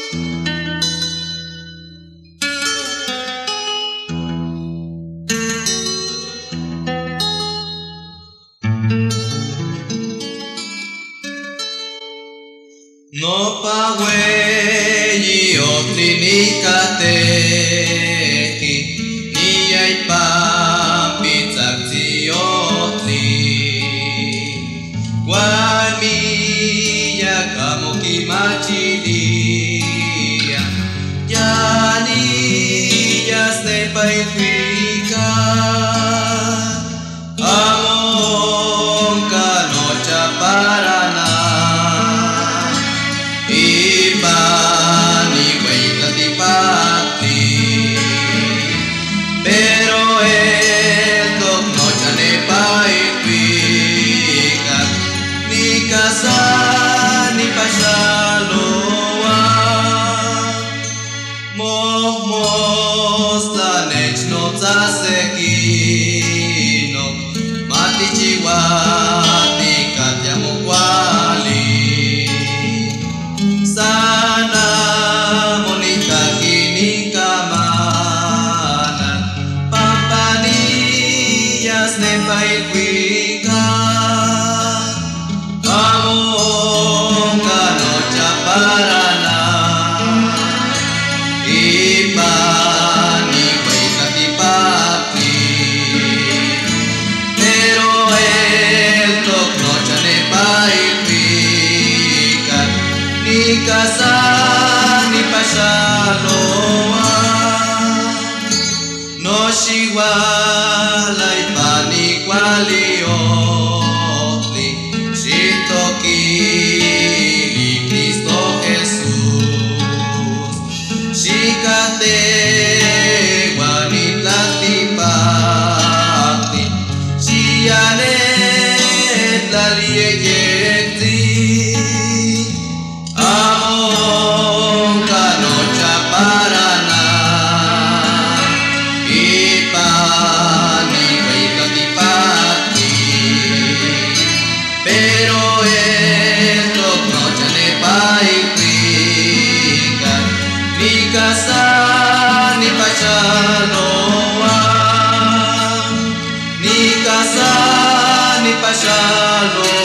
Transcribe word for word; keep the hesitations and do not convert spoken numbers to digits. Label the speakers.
Speaker 1: No paguei otri ni kateki ni ai pampi tsatsi otri Guami ya kamo kimachilia Yani ya ste paifika Amon kanocha parana Ibani weita di pati Pero esto no ya ne paifika Ni casa ni pashaloa Moh mosta nech no tsasekino Mati chiwati katyamo kwali Sana monita kini kamanan Pampanillas ne paikuika Amon kanocha parana Ibani weita di papi Pero el nocha ne paikuika Ni casa ni pashaloa No shiwala ipani kwaliotli Shitokili Cristo Jesús Shikate guanitlati pati Shianet la lieyekti Amon kanocha parana Ipani weita di pati Pero esto nocha ne paifika Ni casa ni pachaloa Ni casa ni pachaloa